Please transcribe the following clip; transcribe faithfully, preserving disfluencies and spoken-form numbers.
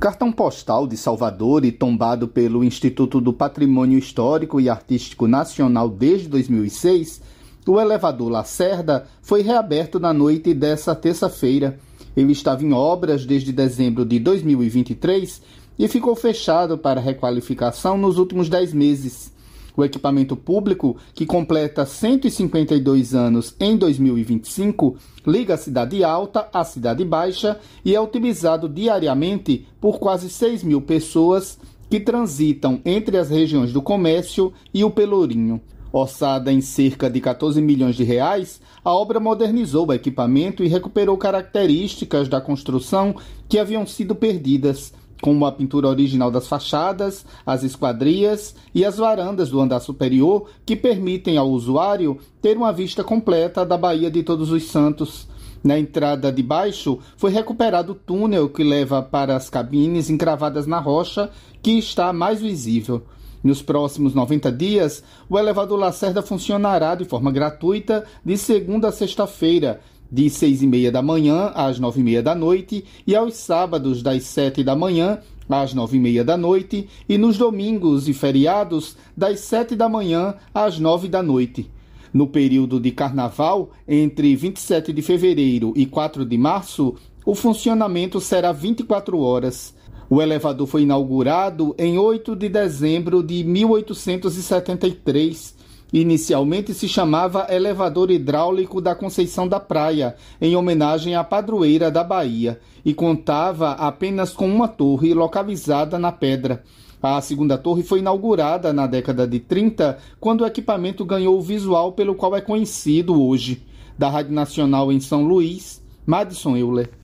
Cartão postal de Salvador e tombado pelo Instituto do Patrimônio Histórico e Artístico Nacional desde dois mil e seis, o elevador Lacerda foi reaberto na noite dessa terça-feira. Ele estava em obras desde dezembro de dois mil e vinte e três e ficou fechado para requalificação nos últimos dez meses. O equipamento público, que completa cento e cinquenta e dois anos em dois mil e vinte e cinco, liga a Cidade Alta à Cidade Baixa e é utilizado diariamente por quase seis mil pessoas que transitam entre as regiões do Comércio e o Pelourinho. Orçada em cerca de quatorze milhões de reais, a obra modernizou o equipamento e recuperou características da construção que haviam sido perdidas, como a pintura original das fachadas, as esquadrias e as varandas do andar superior, que permitem ao usuário ter uma vista completa da Baía de Todos os Santos. Na entrada de baixo, foi recuperado o túnel que leva para as cabines encravadas na rocha, que está mais visível. Nos próximos noventa dias, o elevador Lacerda funcionará de forma gratuita de segunda a sexta-feira, de seis e meia da manhã às nove e meia da noite, e aos sábados das sete da manhã às nove e meia da noite, e nos domingos e feriados das sete da manhã às nove da noite. No período de carnaval, entre vinte e sete de fevereiro e quatro de março, o funcionamento será vinte e quatro horas. O elevador foi inaugurado em oito de dezembro de mil oitocentos e setenta e três. Inicialmente se chamava Elevador Hidráulico da Conceição da Praia, em homenagem à padroeira da Bahia, e contava apenas com uma torre localizada na pedra. A segunda torre foi inaugurada na década de trinta, quando o equipamento ganhou o visual pelo qual é conhecido hoje. Da Rádio Nacional em São Luís, Madison Euler.